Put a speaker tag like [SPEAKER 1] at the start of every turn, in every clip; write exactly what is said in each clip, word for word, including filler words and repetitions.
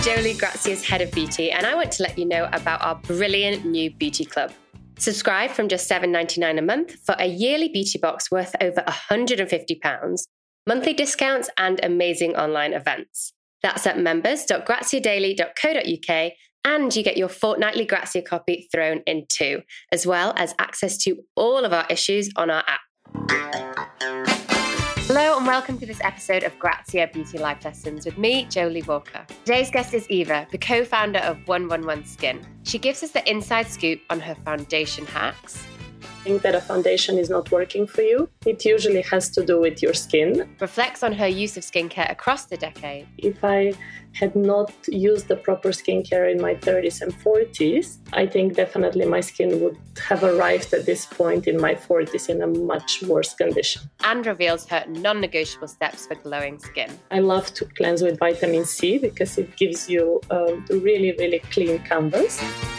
[SPEAKER 1] Jolie, Grazia's Head of Beauty, and I want to let you know about our brilliant new beauty club. Subscribe from just seven dollars and ninety-nine cents a month for a yearly beauty box worth over one hundred fifty pounds, monthly discounts and amazing online events. That's at members dot grazia daily dot co dot uk, and you get your fortnightly Grazia copy thrown in too, as well as access to all of our issues on our app. Hello and welcome to this episode of Grazia Beauty Life Lessons with me, Jolie Walker. Today's guest is Eva, the co-founder of one one one Skin. She gives us the inside scoop on her foundation hacks.
[SPEAKER 2] Think that a foundation is not working for you, it usually has to do with your skin.
[SPEAKER 1] Reflects on her use of skincare across the decade.
[SPEAKER 2] If I had not used the proper skincare in my thirties and forties, I think definitely my skin would have arrived at this point in my forties in a much worse condition.
[SPEAKER 1] And reveals her non-negotiable steps for glowing skin.
[SPEAKER 2] I love to cleanse with vitamin C because it gives you a really, really clean canvas.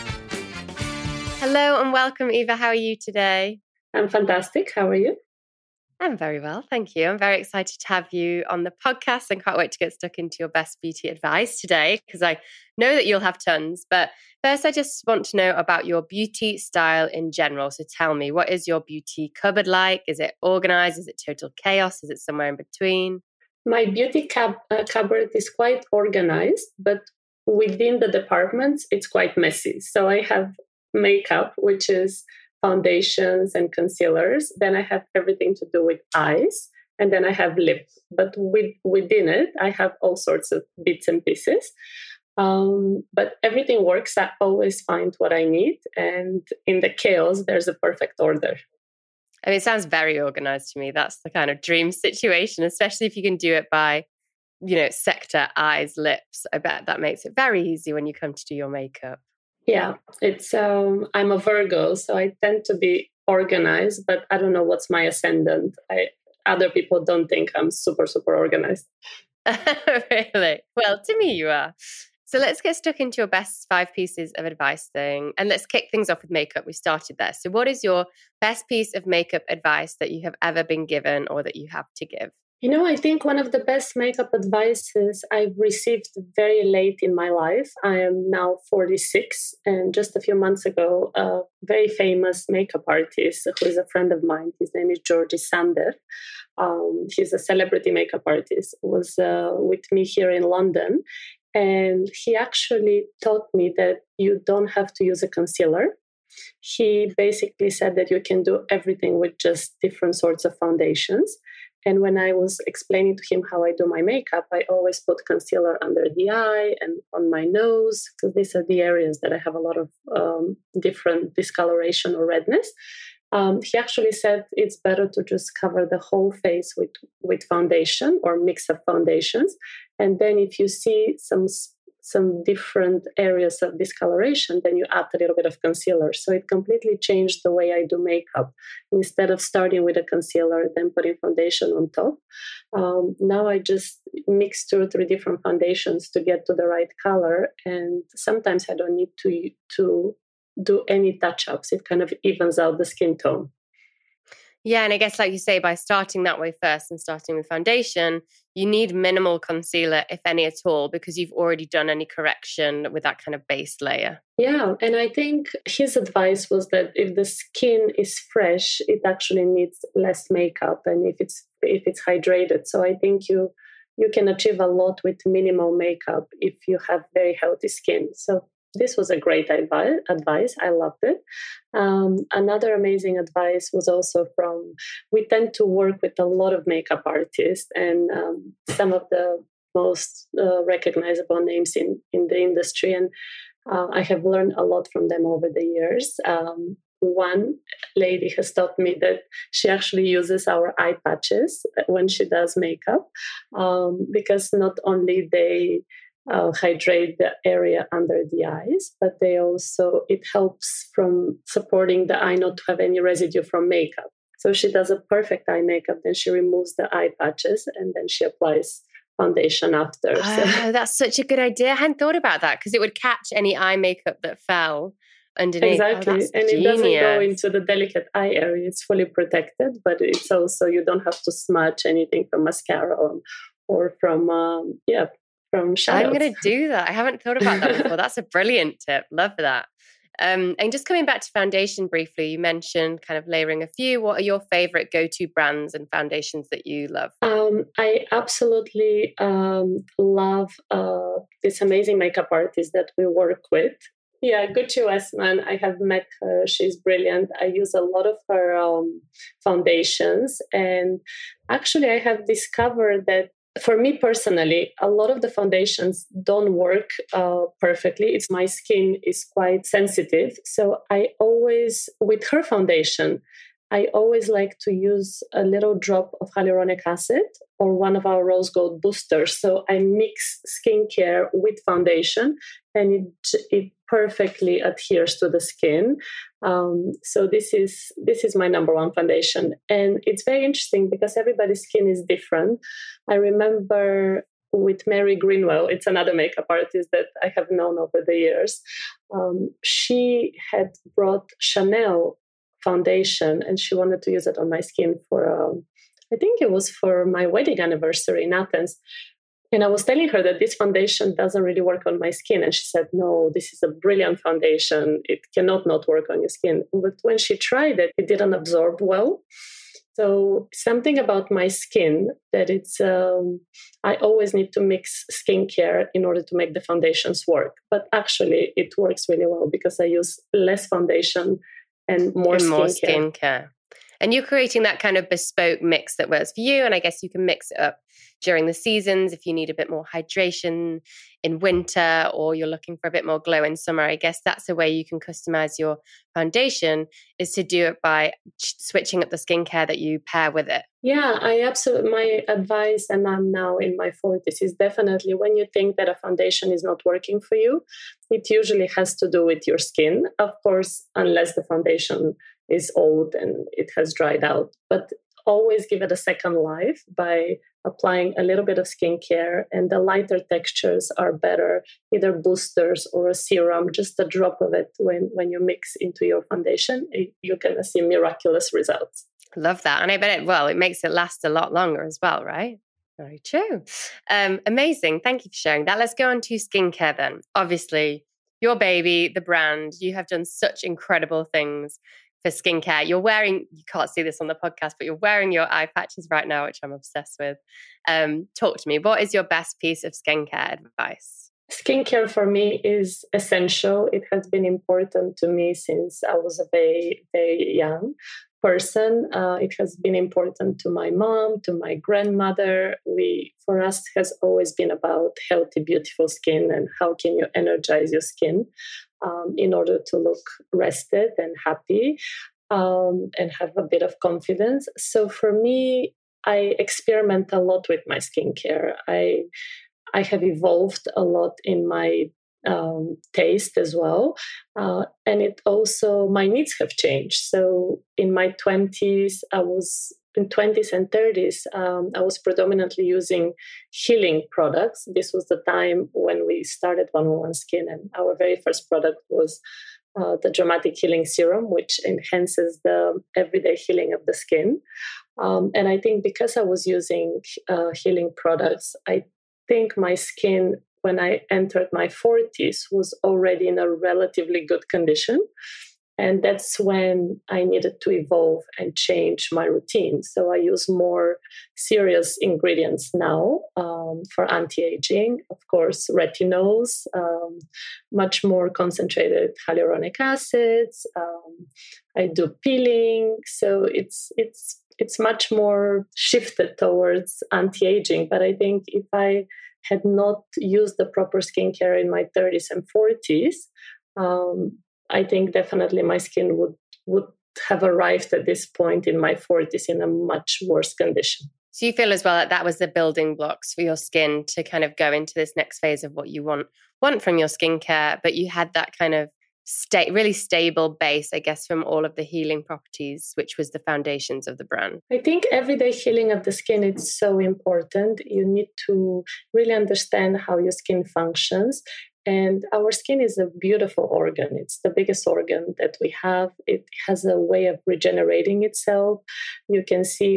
[SPEAKER 1] Hello and welcome, Eva. How are you today?
[SPEAKER 2] I'm fantastic. How are you?
[SPEAKER 1] I'm very well, thank you. I'm very excited to have you on the podcast and can't wait to get stuck into your best beauty advice today because I know that you'll have tons. But first, I just want to know about your beauty style in general. So tell me, what is your beauty cupboard like? Is it organized? Is it total chaos? Is it somewhere in between?
[SPEAKER 2] My beauty cab- uh, cupboard is quite organized, but within the departments, it's quite messy. So I have makeup, which is foundations and concealers. Then I have everything to do with eyes. And then I have lip. But with, within it, I have all sorts of bits and pieces. Um, but everything works. I always find what I need. And in the chaos, there's a perfect order.
[SPEAKER 1] I mean, it sounds very organized to me. That's the kind of dream situation, especially if you can do it by, you know, sector, eyes, lips. I bet that makes it very easy when you come to do your makeup.
[SPEAKER 2] Yeah, it's. Um, I'm a Virgo, so I tend to be organized, but I don't know what's my ascendant. I, other people don't think I'm super, super organized.
[SPEAKER 1] Really? Well, to me, you are. So let's get stuck into your best five pieces of advice thing. And let's kick things off with makeup. We started there. So what is your best piece of makeup advice that you have ever been given or that you have to give?
[SPEAKER 2] You know, I think one of the best makeup advices I've received very late in my life. I am now forty-six, and just a few months ago, a very famous makeup artist who is a friend of mine, his name is Georgie Sander. Um, he's a celebrity makeup artist, was uh, with me here in London. And he actually taught me that you don't have to use a concealer. He basically said that you can do everything with just different sorts of foundations. And when I was explaining to him how I do my makeup, I always put concealer under the eye and on my nose, because these are the areas that I have a lot of um, different discoloration or redness. Um, he actually said it's better to just cover the whole face with, with foundation or mix of foundations. And then if you see some some different areas of discoloration, then you add a little bit of concealer. So it completely changed the way I do makeup. Instead of starting with a concealer, then putting foundation on top, um, now I just mix two or three different foundations to get to the right color. And sometimes I don't need to, to do any touch-ups. It kind of evens out the skin tone.
[SPEAKER 1] Yeah, and I guess like you say, by starting that way first and starting with foundation, you need minimal concealer, if any at all, because you've already done any correction with that kind of base layer.
[SPEAKER 2] Yeah, and I think his advice was that if the skin is fresh, it actually needs less makeup, and if it's if it's hydrated. So I think you you can achieve a lot with minimal makeup if you have very healthy skin. So this was a great advi- advice. I loved it. Um, another amazing advice was also from, we tend to work with a lot of makeup artists and um, some of the most uh, recognizable names in, in the industry. And uh, I have learned a lot from them over the years. Um, one lady has taught me that she actually uses our eye patches when she does makeup um, because not only they Uh, hydrate the area under the eyes, but they also, it helps from supporting the eye not to have any residue from makeup. So she does a perfect eye makeup, then she removes the eye patches and then she applies foundation after.
[SPEAKER 1] Oh, so. That's such a good idea. I hadn't thought about that because it would catch any eye makeup that fell underneath.
[SPEAKER 2] Exactly.
[SPEAKER 1] Oh,
[SPEAKER 2] and
[SPEAKER 1] genius.
[SPEAKER 2] It doesn't go into the delicate eye area. It's fully protected, but it's also, you don't have to smudge anything from mascara or, or from, um, yeah, from shadows.
[SPEAKER 1] I'm going to do that. I haven't thought about that before. That's a brilliant tip. Love that. Um, and just coming back to foundation briefly, you mentioned kind of layering a few. What are your favorite go-to brands and foundations that you love?
[SPEAKER 2] Um, I absolutely um, love uh, this amazing makeup artist that we work with. Yeah, Gucci Westman. I have met her. She's brilliant. I use a lot of her um, foundations. And actually, I have discovered that for me personally, a lot of the foundations don't work uh, perfectly. It's my skin is quite sensitive. So I always, with her foundation, I always like to use a little drop of hyaluronic acid or one of our rose gold boosters. So I mix skincare with foundation, and it it perfectly adheres to the skin. Um, so this is this is my number one foundation, and it's very interesting because everybody's skin is different. I remember with Mary Greenwell, it's another makeup artist that I have known over the years. Um, she had brought Chanel foundation, and she wanted to use it on my skin for, um, I think it was for my wedding anniversary in Athens. And I was telling her that this foundation doesn't really work on my skin. And she said, no, this is a brilliant foundation. It cannot not work on your skin. But when she tried it, it didn't absorb well. So something about my skin that it's, um, I always need to mix skincare in order to make the foundations work. But actually it works really well because I use less foundation and more
[SPEAKER 1] and
[SPEAKER 2] skincare.
[SPEAKER 1] more skincare. And you're creating that kind of bespoke mix that works for you. And I guess you can mix it up during the seasons if you need a bit more hydration in winter or you're looking for a bit more glow in summer. I guess that's a way you can customize your foundation, is to do it by switching up the skincare that you pair with it.
[SPEAKER 2] Yeah, I absolutely, my advice, and I'm now in my forties, is definitely when you think that a foundation is not working for you, it usually has to do with your skin. Of course, unless the foundation is old and it has dried out. But always give it a second life by applying a little bit of skincare, and the lighter textures are better, either boosters or a serum, just a drop of it when, when you mix into your foundation, you're going to see miraculous results.
[SPEAKER 1] Love that. And I bet it, well, it makes it last a lot longer as well, right? Very true. Um, amazing. Thank you for sharing that. Let's go on to skincare then. Obviously, your baby, the brand, you have done such incredible things for skincare. You're wearing, you can't see this on the podcast, but you're wearing your eye patches right now, which I'm obsessed with. Um, talk to me. What is your best piece of skincare advice?
[SPEAKER 2] Skincare for me is essential. It has been important to me since I was a very, very young person. Uh, it has been important to my mom, to my grandmother. We, for us, has always been about healthy, beautiful skin and how can you energize your skin um, in order to look rested and happy um, and have a bit of confidence. So for me, I experiment a lot with my skincare. I I have evolved a lot in my um, taste as well. Uh, and it also, my needs have changed. So in my twenties, I was, in twenties and thirties, um, I was predominantly using healing products. This was the time when we started one oh one Skin, and our very first product was uh, the Dramatic Healing Serum, which enhances the everyday healing of the skin. Um, and I think because I was using uh, healing products, I think my skin, when I entered my forties, was already in a relatively good condition. And that's when I needed to evolve and change my routine. So I use more serious ingredients now um, for anti-aging. Of course, retinols, um, much more concentrated hyaluronic acids. Um, I do peeling. So it's it's it's much more shifted towards anti-aging. But I think if I had not used the proper skincare in my thirties and forties, um, I think definitely my skin would would have arrived at this point in my forties in a much worse condition.
[SPEAKER 1] So you feel as well that that was the building blocks for your skin to kind of go into this next phase of what you want want from your skincare, but you had that kind of sta- really stable base, I guess, from all of the healing properties, which was the foundations of the brand.
[SPEAKER 2] I think everyday healing of the skin is so important. You need to really understand how your skin functions. And our skin is a beautiful organ. It's the biggest organ that we have. It has a way of regenerating itself. You can see with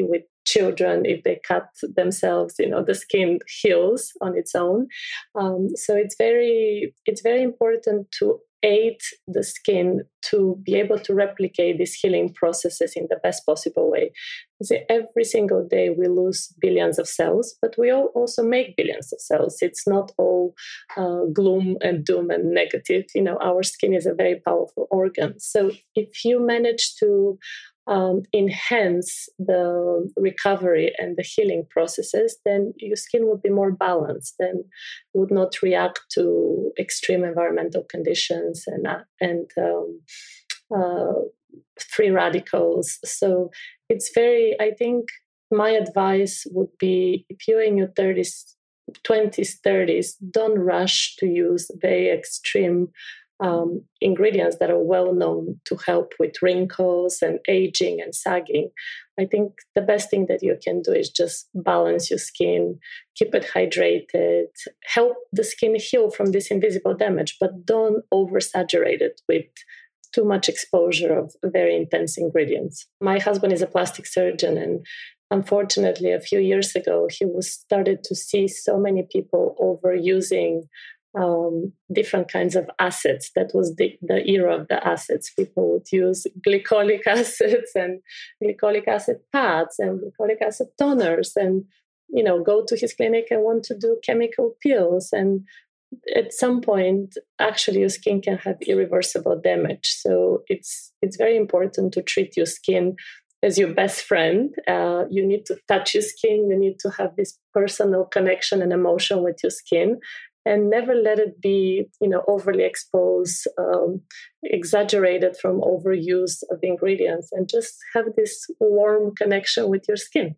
[SPEAKER 2] children, if they cut themselves, you know, the skin heals on its own. Um, so it's very, it's very important to aid the skin to be able to replicate these healing processes in the best possible way. So every single day we lose billions of cells, but we all also make billions of cells. It's not all uh, gloom and doom and negative. You know, our skin is a very powerful organ. So if you manage to Um, enhance the recovery and the healing processes, then your skin would be more balanced and would not react to extreme environmental conditions and uh, and um, uh, free radicals. So it's very, I think my advice would be, if you're in your thirties, twenties, thirties, don't rush to use very extreme Um, ingredients that are well known to help with wrinkles and aging and sagging. I think the best thing that you can do is just balance your skin, keep it hydrated, help the skin heal from this invisible damage, but don't oversaturate it with too much exposure of very intense ingredients. My husband is a plastic surgeon, and unfortunately, a few years ago, he was started to see so many people overusing Um, different kinds of acids. That was the, the era of the acids. People would use glycolic acids and glycolic acid pads and glycolic acid toners, and you know, go to his clinic and want to do chemical peels. And at some point, actually, your skin can have irreversible damage. So it's it's very important to treat your skin as your best friend. Uh, you need to touch your skin. You need to have this personal connection and emotion with your skin. And never let it be, you know, overly exposed, um, exaggerated from overuse of ingredients, and just have this warm connection with your skin.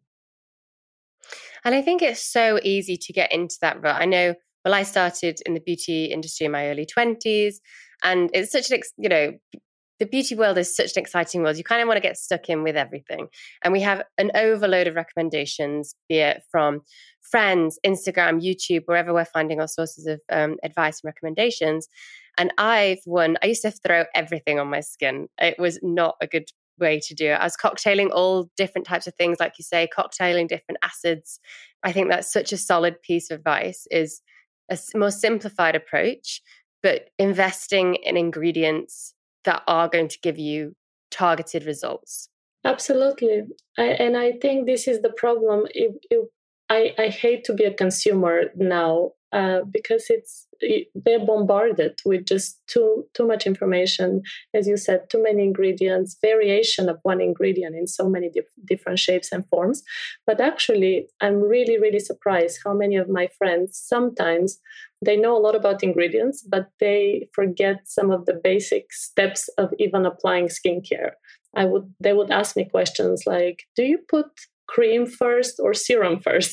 [SPEAKER 1] And I think it's so easy to get into that rut. I know, well, I started in the beauty industry in my early twenties, and it's such an, you know, the beauty world is such an exciting world. You kind of want to get stuck in with everything. And we have an overload of recommendations, be it from friends, Instagram, YouTube, wherever we're finding our sources of um, advice and recommendations. And I've one, I used to throw everything on my skin. It was not a good way to do it. I was cocktailing all different types of things, like you say, cocktailing different acids. I think that's such a solid piece of advice, is a more simplified approach, but investing in ingredients that are going to give you targeted results.
[SPEAKER 2] Absolutely. I, and I think this is the problem. It, it, I, I hate to be a consumer now uh, because it's it, they're bombarded with just too too much information. As you said, too many ingredients, variation of one ingredient in so many dif- different shapes and forms. But actually, I'm really, really surprised how many of my friends, sometimes they know a lot about ingredients, but they forget some of the basic steps of even applying skincare. I would they would ask me questions like, do you put cream first or serum first?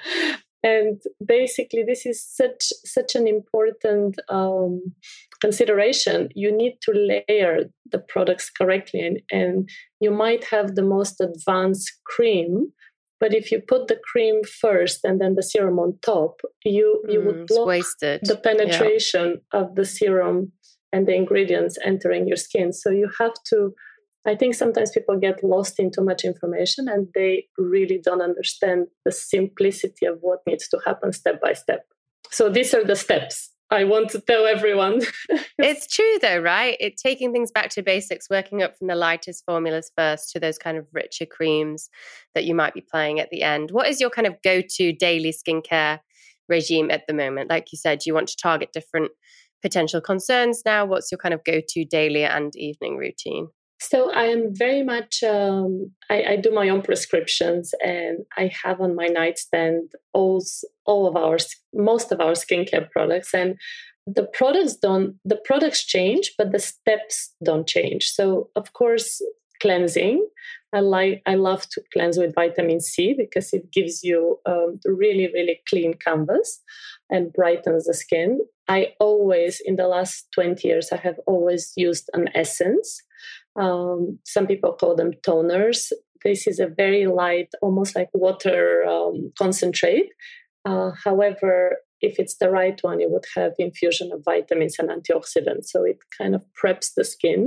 [SPEAKER 2] And basically, this is such such an important um, consideration. You need to layer the products correctly, and, and you might have the most advanced cream, but if you put the cream first and then the serum on top, you you
[SPEAKER 1] mm,
[SPEAKER 2] would block
[SPEAKER 1] wasted.
[SPEAKER 2] the penetration
[SPEAKER 1] yeah.
[SPEAKER 2] of the serum and the ingredients entering your skin. So you have to, I think sometimes people get lost in too much information and they really don't understand the simplicity of what needs to happen step by step. So these are the steps I want to tell everyone.
[SPEAKER 1] It's true though, right? It taking things back to basics, working up from the lightest formulas first to those kind of richer creams that you might be playing at the end. What is your kind of go-to daily skincare regime at the moment? Like you said, you want to target different potential concerns now. What's your kind of go-to daily and evening routine?
[SPEAKER 2] So I am very much, um, I, I do my own prescriptions, and I have on my nightstand all, all of our, most of our skincare products. And the products don't, the products change, but the steps don't change. So of course, cleansing. I like, I love to cleanse with vitamin C because it gives you um, really, really clean canvas and brightens the skin. I always, in the last twenty years, I have always used an essence. Um, some people call them toners. This is a very light, almost like water um, concentrate. Uh, however, if it's the right one, it would have infusion of vitamins and antioxidants. So it kind of preps the skin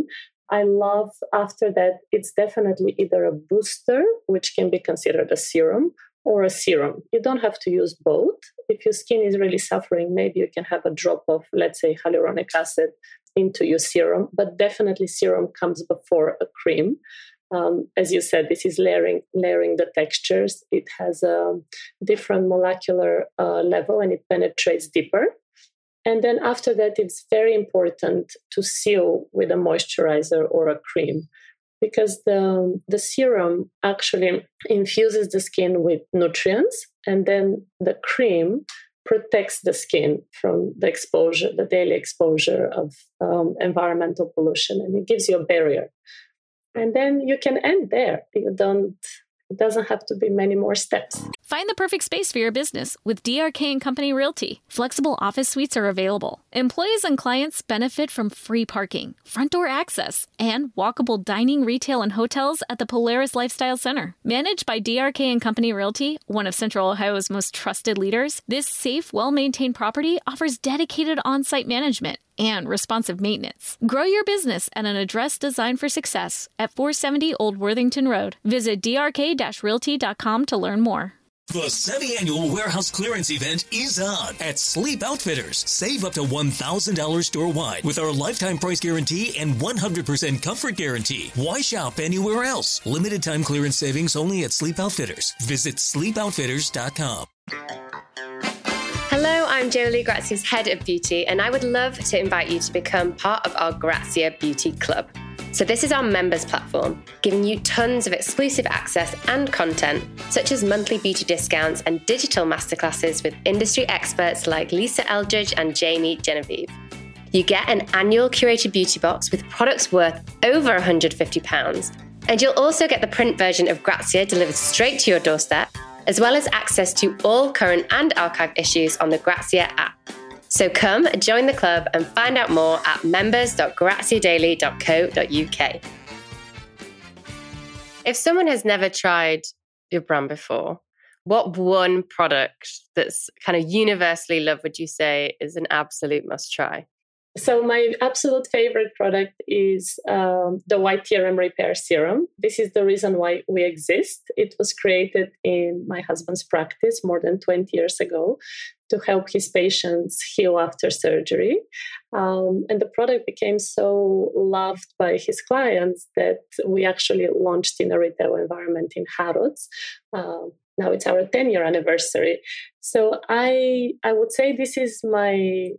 [SPEAKER 2] I love after that, it's definitely either a booster, which can be considered a serum, or a serum. You don't have to use both. If your skin is really suffering, maybe you can have a drop of, let's say, hyaluronic acid into your serum, but definitely serum comes before a cream. Um, as you said, this is layering layering the textures. It has a different molecular uh, level and it penetrates deeper. And then after that, it's very important to seal with a moisturizer or a cream, because the, the serum actually infuses the skin with nutrients, and then the cream protects the skin from the exposure, the daily exposure of um, environmental pollution, and it gives you a barrier. And then you can end there. You don't, it doesn't have to be many more steps.
[SPEAKER 3] Find the perfect space for your business with D R K and Company Realty. Flexible office suites are available. Employees and clients benefit from free parking, front door access, and walkable dining, retail, and hotels at the Polaris Lifestyle Center. Managed by D R K and Company Realty, one of Central Ohio's most trusted leaders, this safe, well-maintained property offers dedicated on-site management and responsive maintenance. Grow your business at an address designed for success at four seventy Old Worthington Road. Visit d r k dash realty dot com to learn more.
[SPEAKER 4] The semi-annual warehouse clearance event is on at Sleep Outfitters. Save up to one thousand dollars store-wide with our lifetime price guarantee and one hundred percent comfort guarantee. Why shop anywhere else? Limited time clearance savings only at Sleep Outfitters. Visit sleep outfitters dot com.
[SPEAKER 1] Hello, I'm Jolie, Grazia's Head of Beauty, and I would love to invite you to become part of our Grazia Beauty Club. So this is our members platform, giving you tons of exclusive access and content, such as monthly beauty discounts and digital masterclasses with industry experts like Lisa Eldridge and Jamie Genevieve. You get an annual curated beauty box with products worth over one hundred fifty pounds, and you'll also get the print version of Grazia delivered straight to your doorstep, as well as access to all current and archive issues on the Grazia app. So come join the club and find out more at members dot grazia daily dot co dot u k. If someone has never tried your brand before, what one product that's kind of universally loved would you say is an absolute must try?
[SPEAKER 2] So my absolute favorite product is um, the White T R M Repair Serum. This is the reason why we exist. It was created in my husband's practice more than twenty years ago to help his patients heal after surgery. Um, and the product became so loved by his clients that we actually launched in a retail environment in Harrods. Uh, now it's our ten-year anniversary. So I I would say this is my,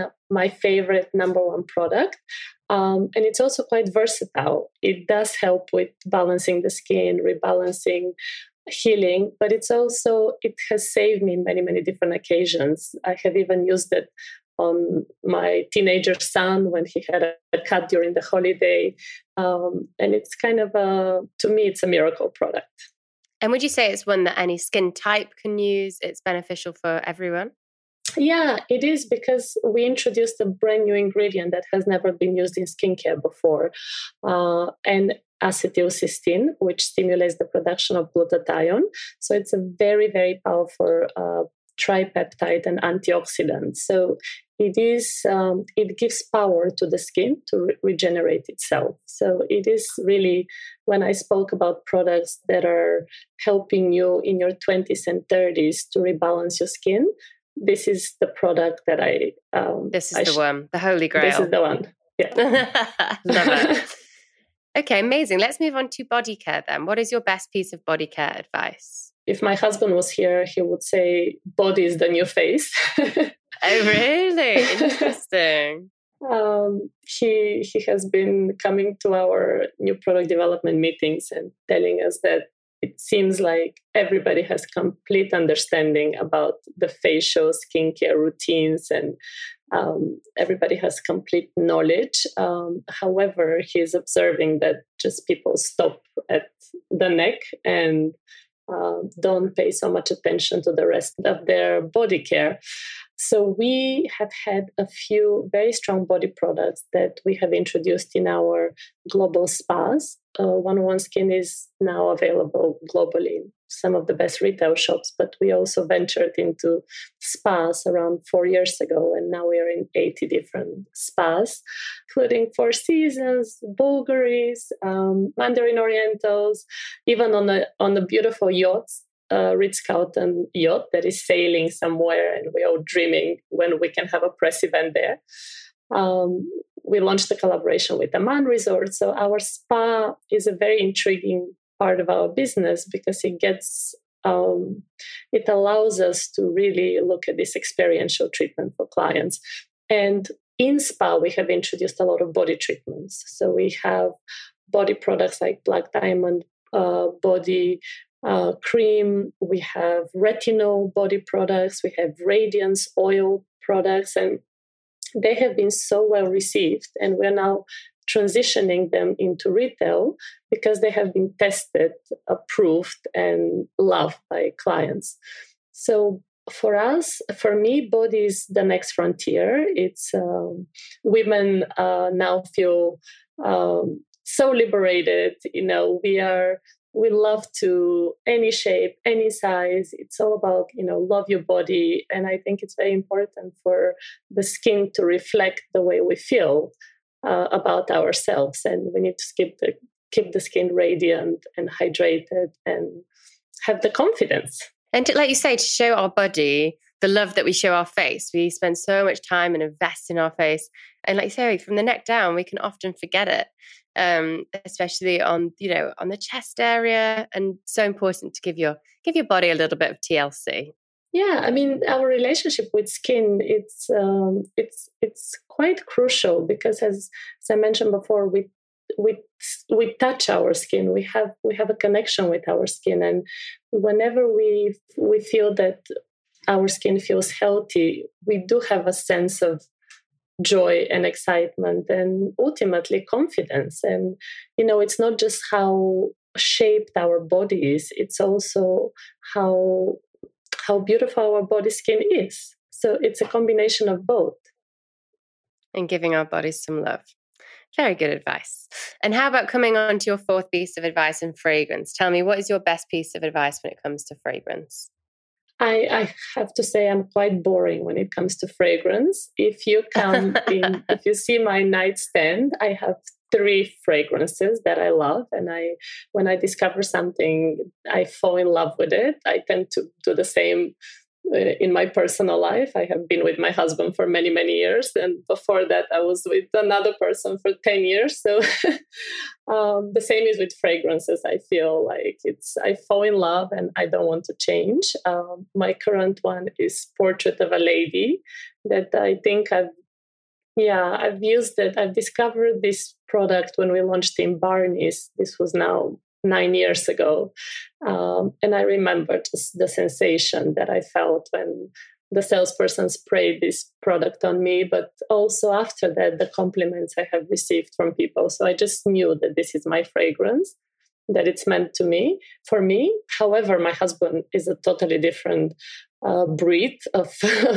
[SPEAKER 2] my favorite number one product. Um, and it's also quite versatile. It does help with balancing the skin, rebalancing, healing, but it's also, it has saved me in many, many different occasions. I have even used it on my teenager son when he had a cut during the holiday. Um, and it's kind of a, to me, it's a miracle product.
[SPEAKER 1] And would you say it's one that any skin type can use? It's beneficial for everyone?
[SPEAKER 2] Yeah, it is, because we introduced a brand new ingredient that has never been used in skincare before. Uh, and acetylcysteine, which stimulates the production of glutathione. So it's a very, very powerful uh, tripeptide and antioxidant. So it is, um, it gives power to the skin to re- regenerate itself. So it is really, when I spoke about products that are helping you in your twenties and thirties to rebalance your skin, this is the product that I... Um,
[SPEAKER 1] this is
[SPEAKER 2] I
[SPEAKER 1] the
[SPEAKER 2] sh-
[SPEAKER 1] one, the holy grail.
[SPEAKER 2] This is the one, yeah.
[SPEAKER 1] Love it. Okay, amazing. Let's move on to body care then. What is your best piece of body care advice?
[SPEAKER 2] If my husband was here, he would say, body is the new face.
[SPEAKER 1] Oh, really? Interesting.
[SPEAKER 2] um, he, he has been coming to our new product development meetings and telling us that it seems like everybody has complete understanding about the facial skincare routines, and um, everybody has complete knowledge. Um, however, he's observing that just people stop at the neck and uh, don't pay so much attention to the rest of their body care. So we have had a few very strong body products that we have introduced in our global spas. Uh, one oh one Skin is now available globally some of the best retail shops, but we also ventured into spas around four years ago. And now we are in eighty different spas, including Four Seasons, Bulgaris, um, Mandarin Orientals, even on a, on a beautiful yachts, uh, Ritz-Carlton yacht that is sailing somewhere. And we're all dreaming when we can have a press event there. Um, we launched the collaboration with Aman Resort. So our spa is a very intriguing part of our business because it gets, um, it allows us to really look at this experiential treatment for clients. And in spa, we have introduced a lot of body treatments. So we have body products like Black Diamond uh, body uh, cream. We have retinol body products. We have Radiance oil products. And they have been so well received. And we're now transitioning them into retail because they have been tested, approved, and loved by clients. So for us, for me, body is the next frontier. It's um, women uh, now feel um, so liberated. You know, we are we love to any shape, any size. It's all about, you know, love your body, and I think it's very important for the skin to reflect the way we feel Uh, about ourselves, and we need to keep the keep the skin radiant and hydrated and have the confidence.
[SPEAKER 1] And to, like you say, to show our body the love that we show our face. We spend so much time and invest in our face, and like you say, from the neck down, we can often forget it, um, especially on you know on the chest area. And so important to give your give your body a little bit of T L C.
[SPEAKER 2] Yeah, I mean, our relationship with skin, it's um, it's it's quite crucial because, as, as I mentioned before, we we we touch our skin. We have we have a connection with our skin, and whenever we we feel that our skin feels healthy, we do have a sense of joy and excitement, and ultimately confidence. And you know, it's not just how shaped our body is; it's also how how beautiful our body skin is. So it's a combination of both.
[SPEAKER 1] And giving our bodies some love. Very good advice. And how about coming on to your fourth piece of advice in fragrance? Tell me, what is your best piece of advice when it comes to fragrance?
[SPEAKER 2] I, I have to say I'm quite boring when it comes to fragrance. If you come in, if you see my nightstand, I have three fragrances that I love. And I, when I discover something, I fall in love with it. I tend to do the same uh, in my personal life. I have been with my husband for many, many years. And before that, I was with another person for ten years. So um, the same is with fragrances. I feel like it's, I fall in love and I don't want to change. Um, my current one is Portrait of a Lady that I think I've Yeah, I've used it. I've discovered this product when we launched in Barney's. This was now nine years ago. Um, and I remember just the sensation that I felt when the salesperson sprayed this product on me, but also after that, the compliments I have received from people. So I just knew that this is my fragrance, that it's meant to me, for me. However, my husband is a totally different uh, breed of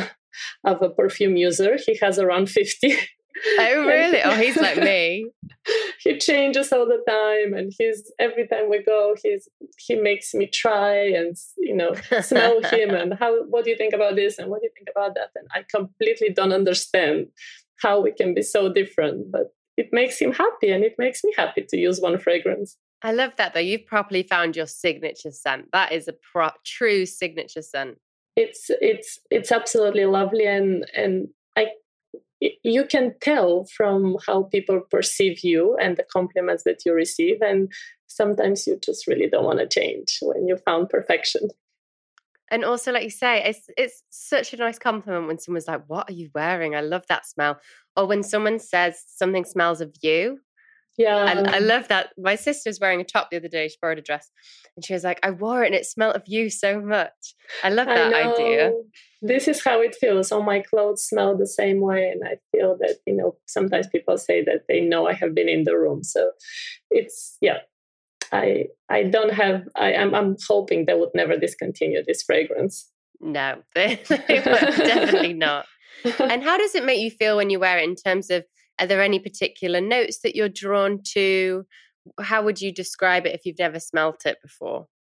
[SPEAKER 2] of a perfume user. He has around fifty.
[SPEAKER 1] Oh, really? Oh, he's like me.
[SPEAKER 2] He changes all the time, and he's every time we go, he's he makes me try and you know smell him and how what do you think about this and what do you think about that? And I completely don't understand how we can be so different, but it makes him happy, and it makes me happy to use one fragrance.
[SPEAKER 1] I love that though. You've properly found your signature scent. That is a pro- true signature scent.
[SPEAKER 2] It's it's it's absolutely lovely, and and I you can tell from how people perceive you and the compliments that you receive, and sometimes you just really don't want to change when you found perfection.
[SPEAKER 1] And also, like you say, it's it's such a nice compliment when someone's like, "What are you wearing? I love that smell." Or when someone says something smells of you.
[SPEAKER 2] Yeah,
[SPEAKER 1] I, I love that. My sister's wearing a top the other day. She borrowed a dress, and she was like, "I wore it, and it smelled of you so much." I love that
[SPEAKER 2] I
[SPEAKER 1] idea.
[SPEAKER 2] This is how it feels. All my clothes smell the same way, and I feel that you know sometimes people say that they know I have been in the room. So it's yeah. I I don't have. I am. I'm, I'm hoping they would never discontinue this fragrance.
[SPEAKER 1] No, they, they will definitely not. And how does it make you feel when you wear it? In terms of, are there any particular notes that you're drawn to? How would you describe it if you've never smelt it before?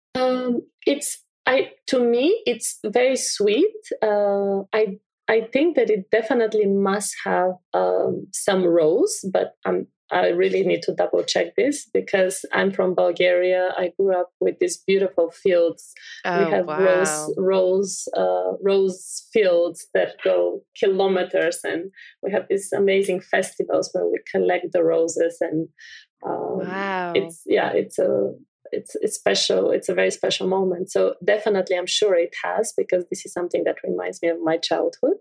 [SPEAKER 2] Um, it's I to me it's very sweet. Uh, I I think that it definitely must have um, some rose, but I'm I really need to double check this because I'm from Bulgaria. I grew up with these beautiful fields.
[SPEAKER 1] Oh,
[SPEAKER 2] we have
[SPEAKER 1] wow.
[SPEAKER 2] rose rose uh, rose fields that go kilometers, and we have these amazing festivals where we collect the roses. And um,
[SPEAKER 1] wow,
[SPEAKER 2] it's yeah, it's a it's it's special. It's a very special moment. So definitely, I'm sure it has, because this is something that reminds me of my childhood.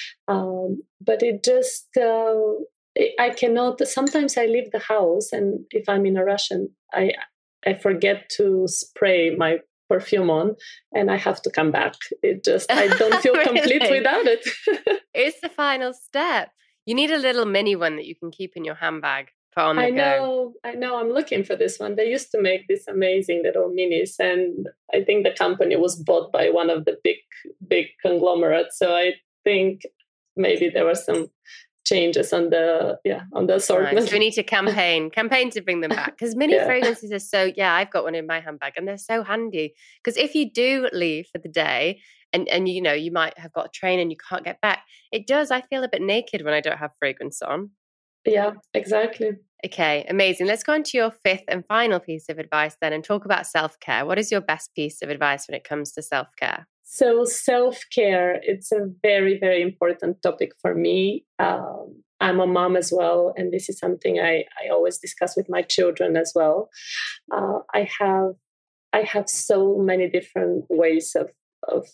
[SPEAKER 2] Um, but it just. Uh, I cannot, sometimes I leave the house, and if I'm in a rush and I I forget to spray my perfume on, and I have to come back. It just, I don't feel
[SPEAKER 1] really?
[SPEAKER 2] complete without it.
[SPEAKER 1] It's the final step. You need a little mini one that you can keep in your handbag. Put on the
[SPEAKER 2] I
[SPEAKER 1] go.
[SPEAKER 2] know, I know, I'm looking for this one. They used to make these amazing little minis, and I think the company was bought by one of the big, big conglomerates. So I think maybe there were some changes on the yeah on the assortment.
[SPEAKER 1] Nice. We need to campaign campaign to bring them back, because mini
[SPEAKER 2] Yeah.
[SPEAKER 1] fragrances are so yeah I've got one in my handbag, and they're so handy, because if you do leave for the day and and you know you might have got a train and you can't get back, it does I feel a bit naked when I don't have fragrance on.
[SPEAKER 2] Yeah, exactly.
[SPEAKER 1] Okay, amazing. Let's go on to your fifth and final piece of advice then, and talk about self-care. What is your best piece of advice when it comes to self-care?
[SPEAKER 2] So self-care, it's a very, very important topic for me. Um, I'm a mom as well, and this is something I, I always discuss with my children as well. Uh, I have I have so many different ways of, of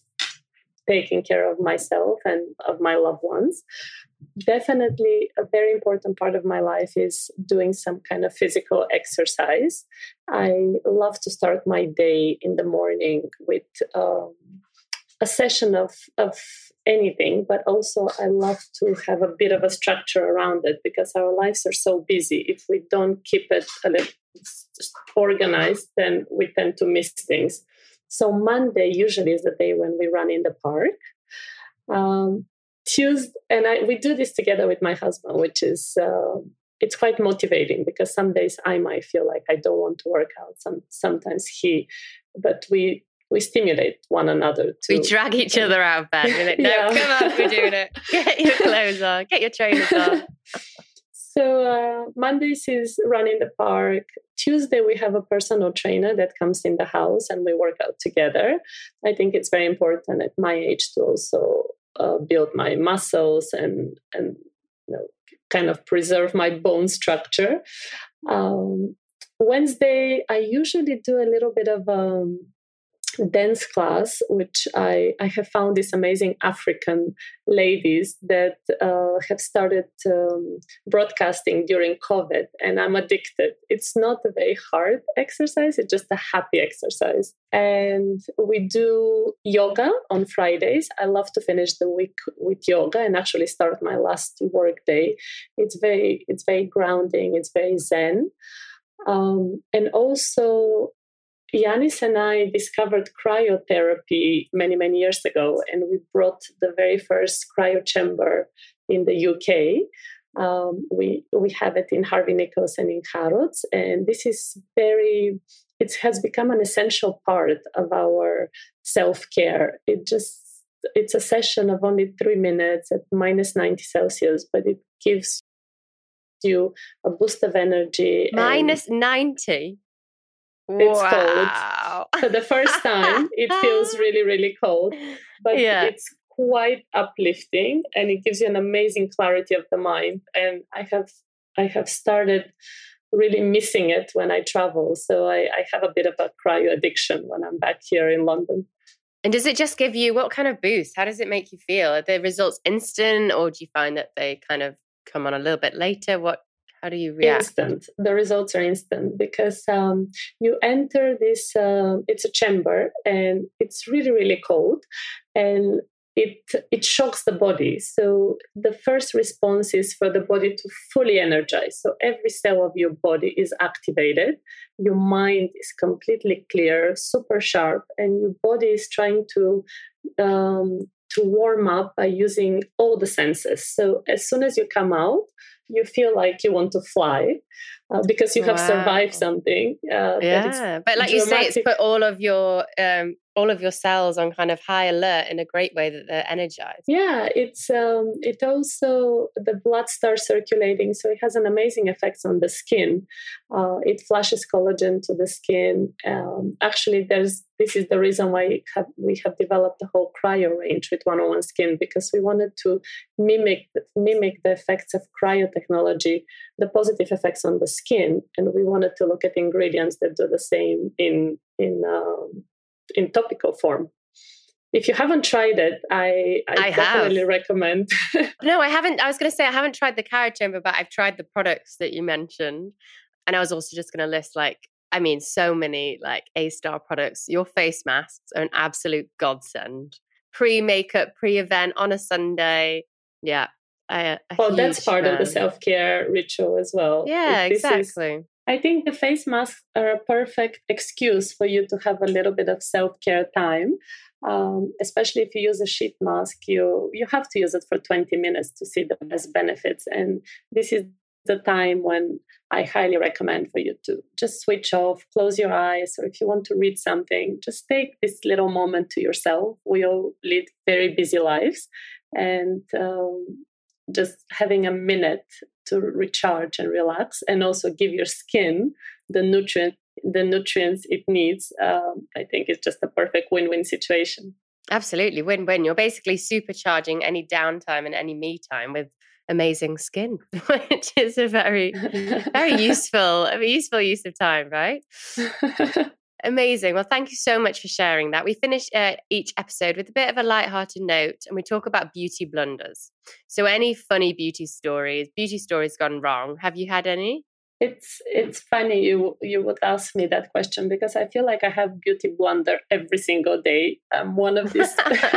[SPEAKER 2] taking care of myself and of my loved ones. Definitely a very important part of my life is doing some kind of physical exercise. I love to start my day in the morning with um, a session of, of anything, but also I love to have a bit of a structure around it, because our lives are so busy. If we don't keep it a little organized, then we tend to miss things. So Monday usually is the day when we run in the park. Um, Tuesday, and I, we do this together with my husband, which is uh, it's quite motivating, because some days I might feel like I don't want to work out. Some sometimes he, but we we stimulate one another. To,
[SPEAKER 1] we drag each other out of bed. We're like, no,
[SPEAKER 2] Yeah.
[SPEAKER 1] come on, we're doing it. Get your clothes on, get your trainers on.
[SPEAKER 2] So uh, Mondays is run in the park. Tuesday we have a personal trainer that comes in the house and we work out together. I think it's very important at my age to also uh, build my muscles and and you know, kind of preserve my bone structure. Um, Wednesday I usually do a little bit of um, dance class, which I, I have found these amazing African ladies that uh, have started um, broadcasting during COVID, and I'm addicted. It's not a very hard exercise, it's just a happy exercise. And we do yoga on Fridays. I love to finish the week with yoga and actually start my last work day. It's very, it's very grounding, it's very zen. Um, and also Yanis and I discovered cryotherapy many, many years ago, and we brought the very first cryo chamber in the U K. Um, we we have it in Harvey Nichols and in Harrods, and this is very, it has become an essential part of our self-care. It just, it's a session of only three minutes at minus ninety Celsius, but it gives you a boost of energy.
[SPEAKER 1] Minus ninety?
[SPEAKER 2] It's
[SPEAKER 1] wow.
[SPEAKER 2] cold. For the first time, it feels really, really cold, but
[SPEAKER 1] yeah.
[SPEAKER 2] it's quite uplifting, and it gives you an amazing clarity of the mind. And I have, I have started really missing it when I travel. So I, I have a bit of a cryo addiction when I'm back here in London.
[SPEAKER 1] And does it just give you, what kind of boost? How does it make you feel? Are the results instant, or do you find that they kind of come on a little bit later? What? How do you react?
[SPEAKER 2] Instant. The results are instant, because um, you enter this, uh, it's a chamber, and it's really, really cold, and it it shocks the body. So the first response is for the body to fully energize. So every cell of your body is activated. Your mind is completely clear, super sharp, and your body is trying to um, to warm up by using all the senses. So as soon as you come out, you feel like you want to fly. uh, because you have
[SPEAKER 1] wow.
[SPEAKER 2] survived something. Uh,
[SPEAKER 1] yeah, but like dramatic. You say, it's put all of your um, all of your cells on kind of high alert in a great way that they're energized.
[SPEAKER 2] Yeah, it's um, it also the blood starts circulating, so it has an amazing effect on the skin. Uh, it flushes collagen to the skin. Um, actually, there's this is the reason why we have, we have developed the whole cryo range with one oh one Skin, because we wanted to mimic mimic the effects of cryo technology, the positive effects on the skin, and we wanted to look at ingredients that do the same in in um, in topical form. If you haven't tried it, I, I,
[SPEAKER 1] I
[SPEAKER 2] definitely
[SPEAKER 1] have.
[SPEAKER 2] recommend.
[SPEAKER 1] No, I haven't. I was going to say I haven't tried the cryo chamber, but I've tried the products that you mentioned. And I was also just going to list, like, I mean, so many like A-star products. Your face masks are an absolute godsend. Pre-makeup, pre-event on a Sunday. Yeah. I,
[SPEAKER 2] well, that's part
[SPEAKER 1] fan.
[SPEAKER 2] of the self-care ritual as well.
[SPEAKER 1] Yeah,
[SPEAKER 2] this
[SPEAKER 1] exactly.
[SPEAKER 2] Is, I think the face masks are a perfect excuse for you to have a little bit of self-care time. Um, especially if you use a sheet mask, you you have to use it for twenty minutes to see the best benefits. And this is the time when I highly recommend for you to just switch off, close your eyes, or if you want to read something, just take this little moment to yourself. We all lead very busy lives, and um, just having a minute to recharge and relax, and also give your skin the nutrient the nutrients it needs, um, I think it's just a perfect win-win situation.
[SPEAKER 1] Absolutely, win-win. You're basically supercharging any downtime and any me time with amazing skin, which is a very, very useful, a useful use of time, right? Amazing. Well, thank you so much for sharing that. We finish uh, each episode with a bit of a lighthearted note, and we talk about beauty blunders. So any funny beauty stories, beauty stories gone wrong, have you had any?
[SPEAKER 2] It's it's funny you you would ask me that question, because I feel like I have beauty blunder every single day. I'm one of these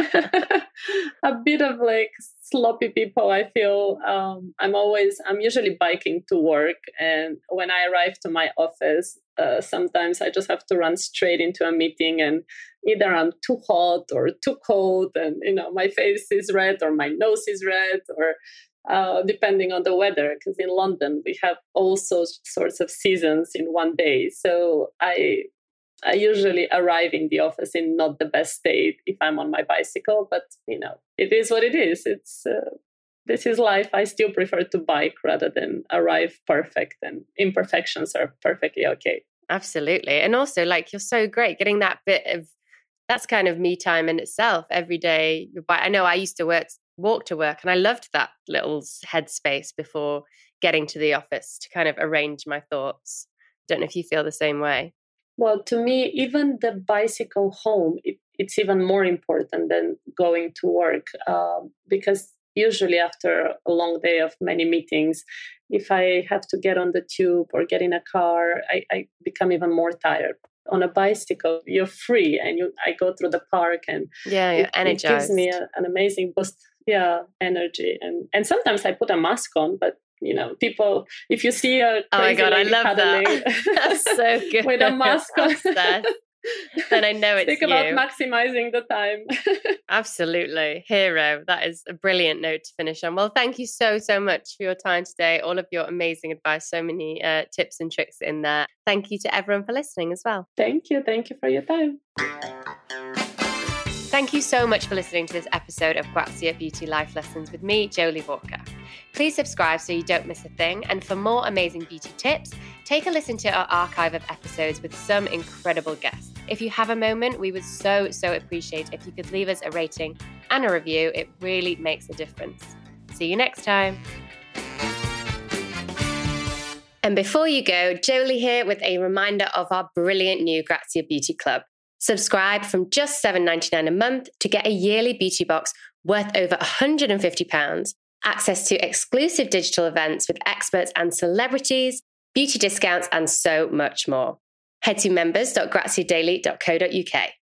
[SPEAKER 2] a bit of like sloppy people. I feel um, I'm always I'm usually biking to work, and when I arrive to my office, uh, sometimes I just have to run straight into a meeting, and either I'm too hot or too cold, and you know my face is red or my nose is red, or Uh, depending on the weather, because in London we have all sorts, sorts of seasons in one day. So I I usually arrive in the office in not the best state if I'm on my bicycle, but you know it is what it is. It's uh, this is life. I still prefer to bike rather than arrive perfect, and imperfections are perfectly okay.
[SPEAKER 1] Absolutely. And also, like, you're so great getting that bit of, that's kind of me time in itself every day. I know I used to work walk to work, and I loved that little headspace before getting to the office to kind of arrange my thoughts. Don't know if you feel the same way.
[SPEAKER 2] Well, to me, even the bicycle home, it, it's even more important than going to work, um, because usually after a long day of many meetings, if I have to get on the tube or get in a car, I, I become even more tired. On a bicycle, you're free, and you I go through the park, and
[SPEAKER 1] yeah, you're
[SPEAKER 2] it,
[SPEAKER 1] energized.
[SPEAKER 2] It gives me a, an amazing boost. Yeah, energy, and and sometimes I put a mask on, but you know, people, if you see a crazy
[SPEAKER 1] oh my god, I love that. That's so good.
[SPEAKER 2] With a mask on,
[SPEAKER 1] then I know it's
[SPEAKER 2] think
[SPEAKER 1] you.
[SPEAKER 2] about maximizing the time.
[SPEAKER 1] Absolutely, hero. That is a brilliant note to finish on. Well, thank you so so much for your time today. All of your amazing advice, so many uh, tips and tricks in there. Thank you to everyone for listening as well.
[SPEAKER 2] Thank you, thank you for your time.
[SPEAKER 1] Thank you so much for listening to this episode of Grazia Beauty Life Lessons with me, Jolie Walker. Please subscribe so you don't miss a thing. And for more amazing beauty tips, take a listen to our archive of episodes with some incredible guests. If you have a moment, we would so, so appreciate if you could leave us a rating and a review. It really makes a difference. See you next time. And before you go, Jolie here with a reminder of our brilliant new Grazia Beauty Club. Subscribe from just seven dollars and ninety-nine cents a month to get a yearly beauty box worth over one hundred fifty pounds, access to exclusive digital events with experts and celebrities, beauty discounts, and so much more. Head to members dot grazia daily dot co dot uk.